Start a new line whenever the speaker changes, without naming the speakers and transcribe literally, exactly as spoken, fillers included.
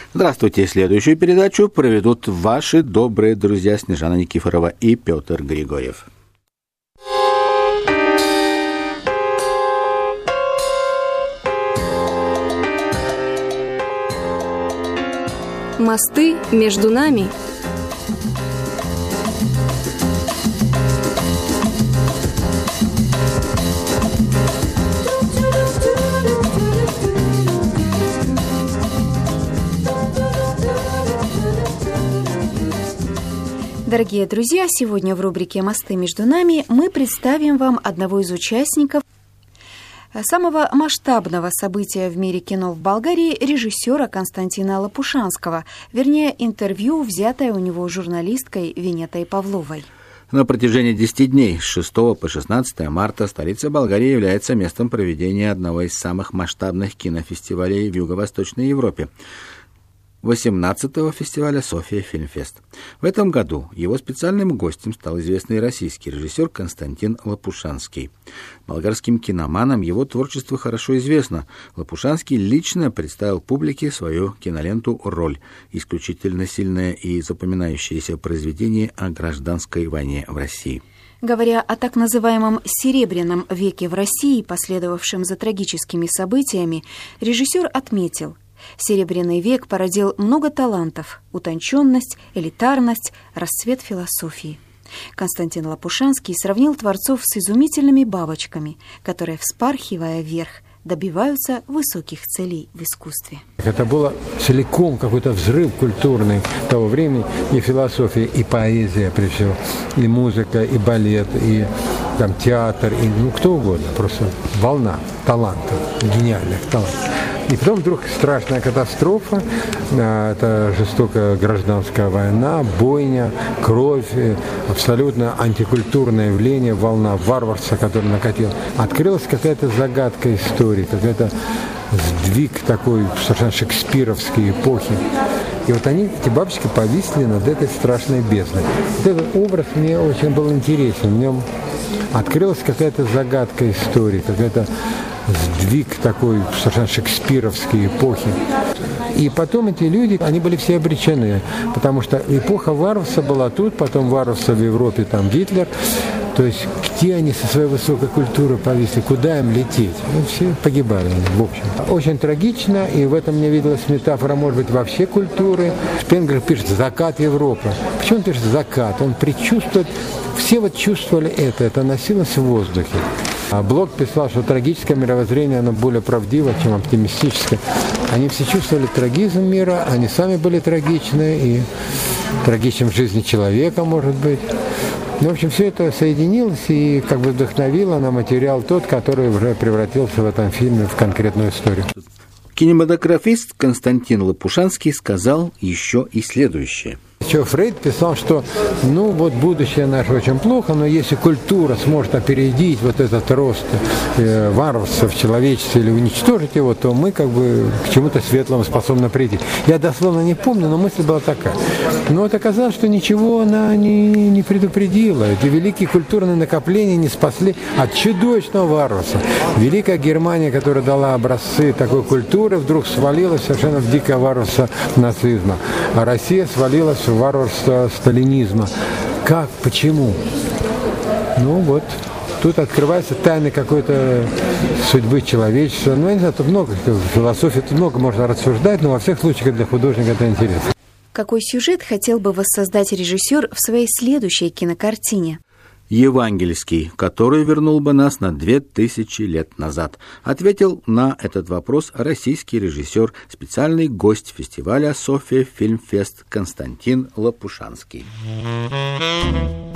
Здравствуйте. Следующую передачу проведут ваши добрые друзья Снежана Никифорова и Петр Григорьев.
Мосты между нами. Дорогие друзья, сегодня в рубрике «Мосты между нами» мы представим вам одного из участников самого масштабного события в мире кино в Болгарии, режиссера Константина Лопушанского, вернее, интервью, взятое у него журналисткой Венетой Павловой.
На протяжении десяти дней с шестого по шестнадцатое марта столица Болгарии является местом проведения одного из самых масштабных кинофестивалей в Юго-Восточной Европе – восемнадцатого фестиваля «София Фильмфест». В этом году его специальным гостем стал известный российский режиссер Константин Лопушанский. Болгарским киноманам его творчество хорошо известно. Лопушанский лично представил публике свою киноленту «Роль», исключительно сильное и запоминающееся произведение о гражданской войне в России.
Говоря о так называемом «серебряном веке» в России, последовавшем за трагическими событиями, режиссер отметил: Серебряный век породил много талантов, утонченность, элитарность, расцвет философии. Константин Лопушанский сравнил творцов с изумительными бабочками, которые, вспархивая вверх, добиваются высоких целей в искусстве.
Это было целиком какой-то взрыв культурный того времени, и философия, и поэзия, прежде всего, и музыка, и балет, и там, театр, и ну, кто угодно, просто волна талантов, гениальных талантов. И потом вдруг страшная катастрофа, это жестокая гражданская война, бойня, кровь, абсолютно антикультурное явление, волна варварства, которая накатила. Открылась какая-то загадка истории, какая-то сдвиг такой совершенно шекспировской эпохи. И вот они, эти бабочки, повисли над этой страшной бездной. Вот этот образ мне очень был интересен. В нем открылась какая-то загадка истории, какая-то сдвиг такой совершенно шекспировской эпохи. И потом эти люди, они были все обречены, потому что эпоха варварства была тут, потом варварство в Европе, там Гитлер. То есть где они со своей высокой культурой повисли, куда им лететь? Ну, все погибали, в общем. Очень трагично, и в этом мне виделась метафора, может быть, вообще культуры. Шпенгер пишет «закат Европы». Почему он пишет «закат»? Он предчувствует, все вот чувствовали это, это носилось в воздухе. А Блок писал, что трагическое мировоззрение, оно более правдиво, чем оптимистическое. Они все чувствовали трагизм мира, они сами были трагичны, и трагичным в жизни человека, может быть. Ну, в общем, все это соединилось и как бы вдохновило на материал тот, который уже превратился в этом фильме в конкретную историю.
Кинематографист Константин Лопушанский сказал еще и следующее.
Еще Фрейд писал, что ну вот будущее наше очень плохо, но если культура сможет опередить вот этот рост э, варварства в человечестве или уничтожить его, то мы как бы к чему-то светлому способны прийти. Я дословно не помню, но мысль была такая. Но вот оказалось, что ничего она не, не предупредила. Эти великие культурные накопления не спасли от чудовищного варварства. Великая Германия, которая дала образцы такой культуры, вдруг свалилась совершенно в дикое варварство нацизма. А Россия свалилась в варварство сталинизма. Как? Почему? Ну вот, тут открывается тайны какой-то судьбы человечества. Ну, я не знаю, тут много философии, тут много можно рассуждать, но во всех случаях для художника это интересно.
Какой сюжет хотел бы воссоздать режиссер в своей следующей кинокартине?
Евангельский, который вернул бы нас на две тысячи лет назад, ответил на этот вопрос российский режиссер, специальный гость фестиваля «София Фильмфест» Константин Лопушанский.